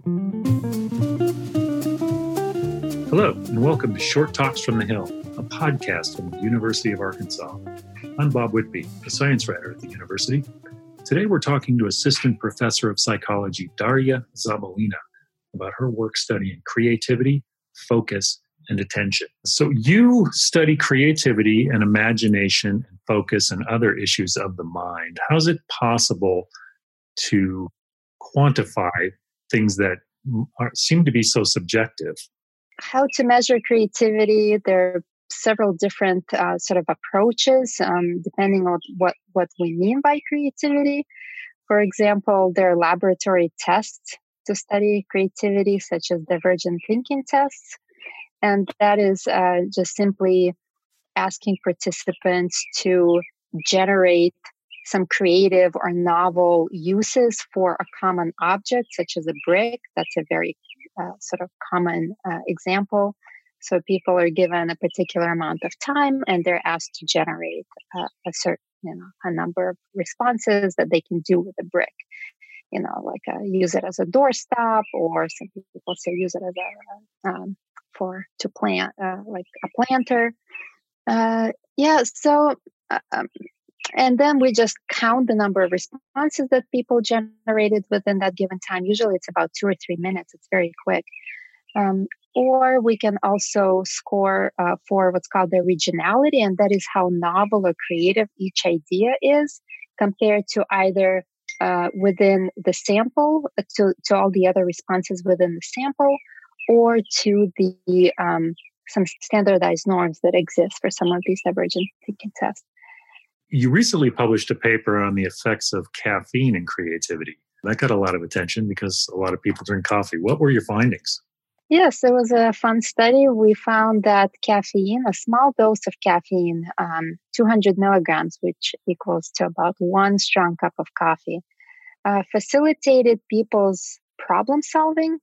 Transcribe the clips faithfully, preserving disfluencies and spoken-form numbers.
Hello, and welcome to Short Talks from the Hill, a podcast from the University of Arkansas. I'm Bob Whitby, a science writer at the university. Today we're talking to Assistant Professor of Psychology Daria Zabalina about her work studying creativity, focus, and attention. So you study creativity and imagination and focus and other issues of the mind. How is it possible to quantify things that are, seem to be so subjective? How to measure creativity? There are several different uh, sort of approaches um, depending on what, what we mean by creativity. For example, there are laboratory tests to study creativity, such as divergent thinking tests. And that is uh, just simply asking participants to generate some creative or novel uses for a common object, such as a brick. That's a very uh, sort of common uh, example. So people are given a particular amount of time and they're asked to generate uh, a certain, you know, a number of responses that they can do with a brick. You know, like uh, use it as a doorstop, or some people say use it as a um, for to plant, uh, like a planter. Uh, yeah. So, uh, um, and then we just count the number of responses that people generated within that given time. Usually, it's about two or three minutes. It's very quick. Um, or we can also score uh, for what's called the originality, and that is how novel or creative each idea is compared to either uh, within the sample, to, to all the other responses within the sample, or to the um, some standardized norms that exist for some of these divergent thinking tests. You recently published a paper on the effects of caffeine in creativity. That got a lot of attention because a lot of people drink coffee. What were your findings? Yes, it was a fun study. We found that caffeine, a small dose of caffeine, um, two hundred milligrams, which equals to about one strong cup of coffee, uh, facilitated people's problem solving.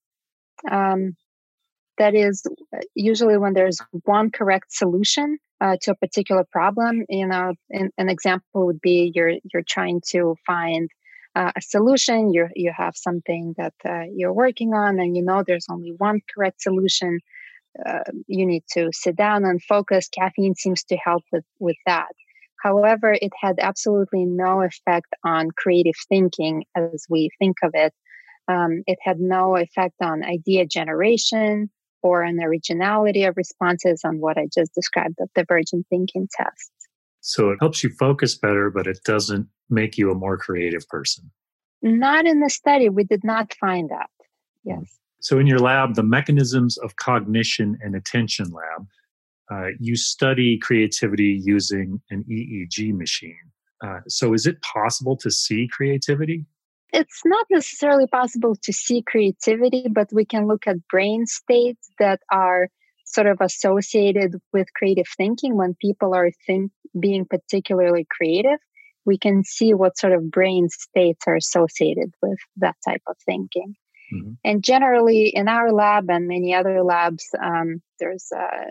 Um, that is, usually when there's one correct solution uh, to a particular problem. You know, an, an example would be you're you're trying to find Uh, a solution, you you have something that uh, you're working on, and you know there's only one correct solution. Uh, you need to sit down and focus. Caffeine seems to help with, with that. However, it had absolutely no effect on creative thinking as we think of it. Um, it had no effect on idea generation or on originality of responses on what I just described, the divergent thinking tests. So it helps you focus better, but it doesn't make you a more creative person. Not in the study. We did not find that. Yes. So in your lab, the Mechanisms of Cognition and Attention lab, uh, you study creativity using an E E G machine. Uh, so is it possible to see creativity? It's not necessarily possible to see creativity, but we can look at brain states that are sort of associated with creative thinking. When people are think, being particularly creative, we can see what sort of brain states are associated with that type of thinking. Mm-hmm. And generally, in our lab and many other labs, um, there's uh,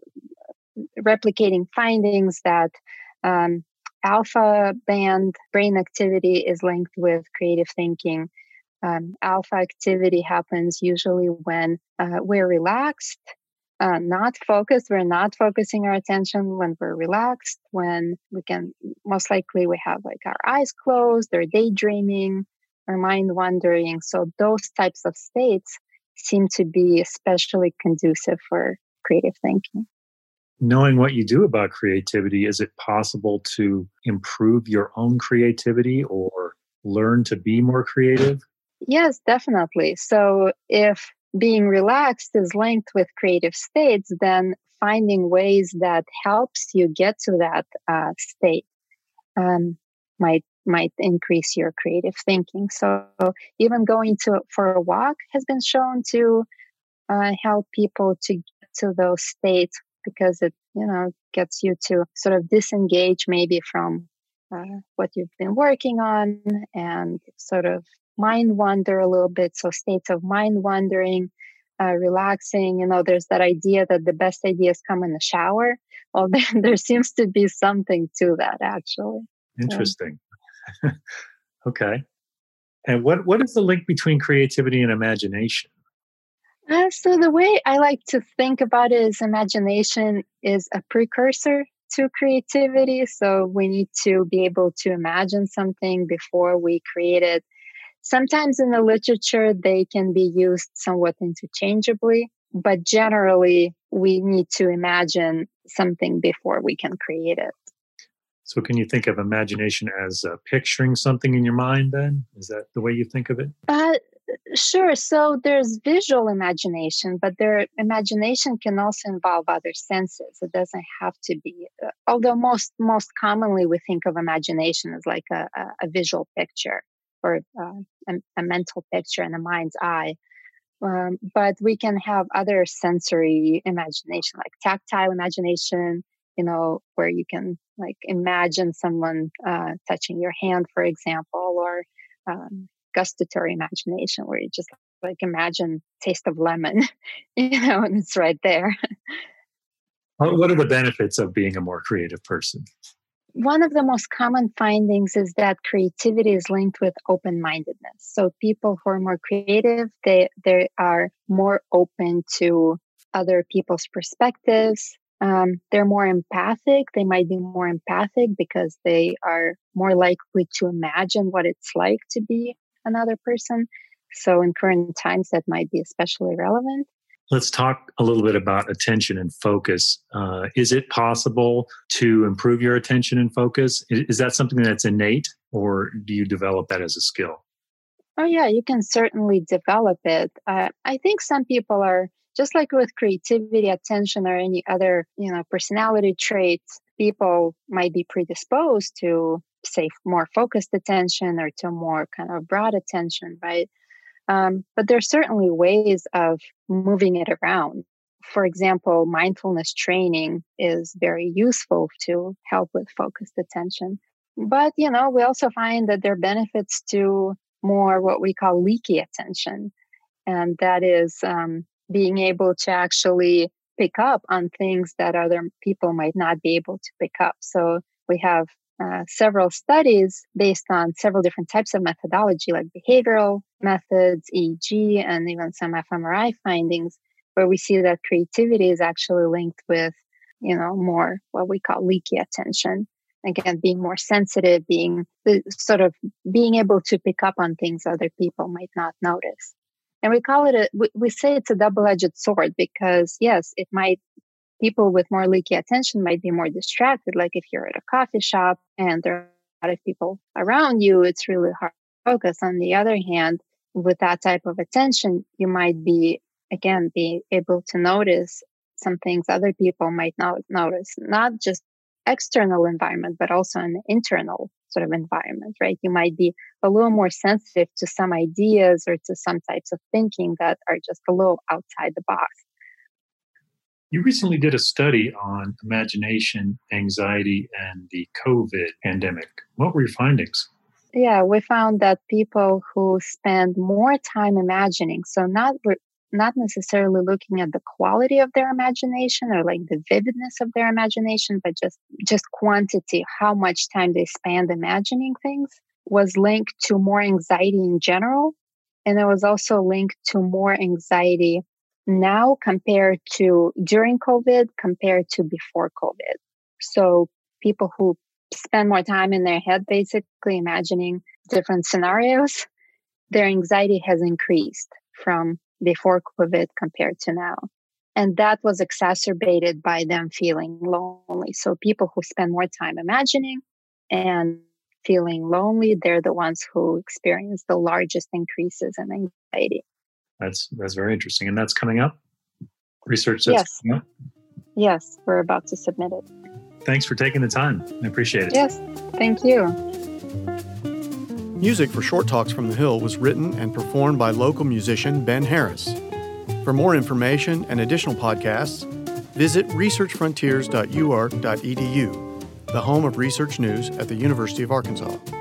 uh, replicating findings that um, alpha band brain activity is linked with creative thinking. Um, alpha activity happens usually when uh, we're relaxed. Uh, not focused. We're not focusing our attention when we're relaxed, when we can, most likely we have like our eyes closed or daydreaming or mind wandering. So those types of states seem to be especially conducive for creative thinking. Knowing what you do about creativity, is it possible to improve your own creativity or learn to be more creative? Yes, definitely. So if being relaxed is linked with creative states, then finding ways that helps you get to that uh, state um, might might increase your creative thinking. So even going to for a walk has been shown to uh, help people to get to those states, because it you know gets you to sort of disengage maybe from uh, what you've been working on and sort of mind wander a little bit. So states of mind wandering, uh, relaxing, you know, there's that idea that the best ideas come in the shower. Well, there, there seems to be something to that, actually. Interesting. Yeah. Okay. And what, what is the link between creativity and imagination? Uh, so the way I like to think about it is imagination is a precursor to creativity. So we need to be able to imagine something before we create it. Sometimes in the literature, they can be used somewhat interchangeably, but generally we need to imagine something before we can create it. So can you think of imagination as uh, picturing something in your mind then? Is that the way you think of it? Uh, sure. So there's visual imagination, but their imagination can also involve other senses. It doesn't have to be, uh, although most most commonly we think of imagination as like a, a, a visual picture or uh, a, a mental picture in the mind's eye. Um, but we can have other sensory imagination, like tactile imagination, you know, where you can like imagine someone uh, touching your hand, for example, or um, gustatory imagination, where you just like imagine taste of lemon, you know, and it's right there. What are the benefits of being a more creative person? One of the most common findings is that creativity is linked with open-mindedness. So people who are more creative, they they are more open to other people's perspectives. Um, they're more empathic. They might be more empathic because they are more likely to imagine what it's like to be another person. So in current times, that might be especially relevant. Let's talk a little bit about attention and focus. Uh, is it possible to improve your attention and focus? Is, is that something that's innate, or do you develop that as a skill? Oh, yeah, you can certainly develop it. Uh, I think some people are, just like with creativity, attention, or any other, you know, personality traits, people might be predisposed to, say, more focused attention or to more kind of broad attention, right? Um, but there's certainly ways of moving it around. For example, mindfulness training is very useful to help with focused attention. But, you know, we also find that there are benefits to more what we call leaky attention. And that is um, being able to actually pick up on things that other people might not be able to pick up. So we have Uh, several studies based on several different types of methodology, like behavioral methods, E E G, and even some fMRI findings, where we see that creativity is actually linked with, you know, more what we call leaky attention. Again, being more sensitive, being sort of being able to pick up on things other people might not notice. And we call it a, we, we say it's a double-edged sword because yes, it might people with more leaky attention might be more distracted. Like if you're at a coffee shop and there are a lot of people around you, it's really hard to focus. On the other hand, with that type of attention, you might be, again, be able to notice some things other people might not notice, not just external environment, but also an internal sort of environment, right? You might be a little more sensitive to some ideas or to some types of thinking that are just a little outside the box. You recently did a study on imagination, anxiety, and the COVID pandemic. What were your findings? Yeah, we found that people who spend more time imagining, so not re- not necessarily looking at the quality of their imagination or like the vividness of their imagination, but just just quantity, how much time they spend imagining things, was linked to more anxiety in general, and it was also linked to more anxiety now compared to during COVID compared to before COVID. So people who spend more time in their head, basically imagining different scenarios, their anxiety has increased from before COVID compared to now. And that was exacerbated by them feeling lonely. So people who spend more time imagining and feeling lonely, they're the ones who experience the largest increases in anxiety. That's that's very interesting. And that's coming up? Research that's yes. coming up? Yes, we're about to submit it. Thanks for taking the time. I appreciate it. Yes, thank you. Music for Short Talks from the Hill was written and performed by local musician Ben Harris. For more information and additional podcasts, visit research frontiers dot u ark dot e d u, the home of research news at the University of Arkansas.